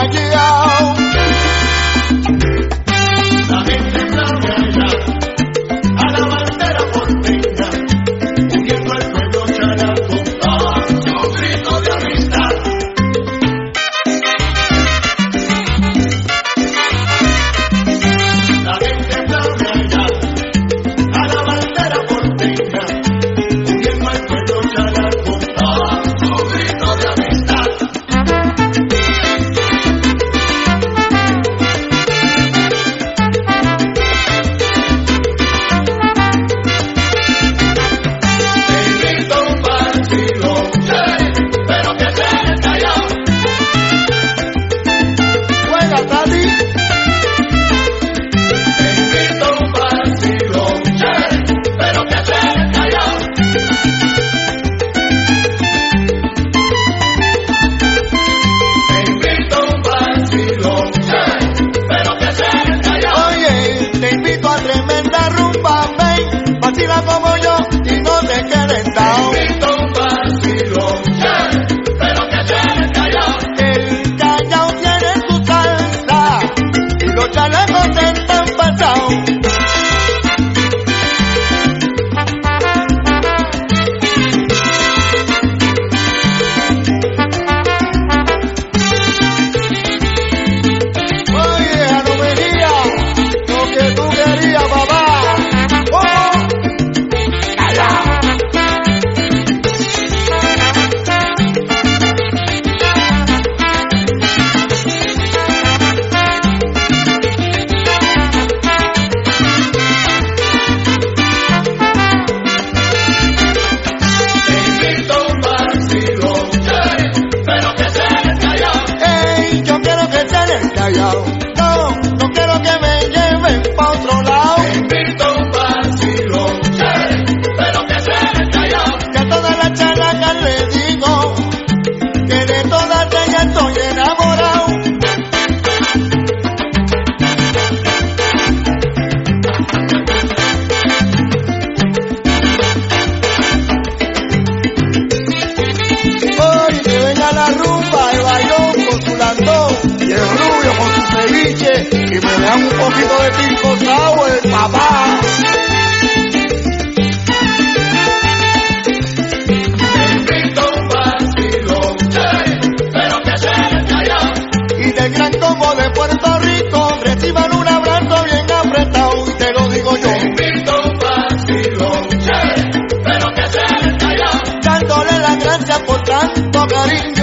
callao. La gente sabe allá, a la bandera porteña, uniendo al pueblo chalaco con su grito de amistad. La gente sabe allá, a la bandera porteña, uniendo al pueblo chalaco con su grito de amistad. Te invito a un vacilón, pero que seas callao. Juega, Tati. Te invito a un vacilón, pero que seas callao. Te invito a un vacilón, pero que seas callao. Oye, te invito a tremenda rumba, ven, vacila como yo y no te quedes Te down. invito a un vacilón, pero que seas callao. El Callao tiene su salsa y los chalecos están pasados. Oye, Anomelía, lo que tú querías, papá. Oh, Callao. Te invito a un vacilón, pero que seas callao. Ey, yo quiero que estés en el Callao. No, no quiero que me lleven pa' otro lado. Te invito a un vacilón, pero que seas callao. Que a todas las characas le digo que de todas ellas estoy enamorado. Hoy que venga la rumba, el bailón con su landón y el rubio con su ceviche y me vean un poquito de pisco sour, papá. Te invito a un vacilón, pero que seas callao. Y del gran combo de Puerto Rico reciban un abrazo bien apretado y te lo digo yo, Te invito a un vacilón, pero que seas callao. dándole las gracias por tanto cariño.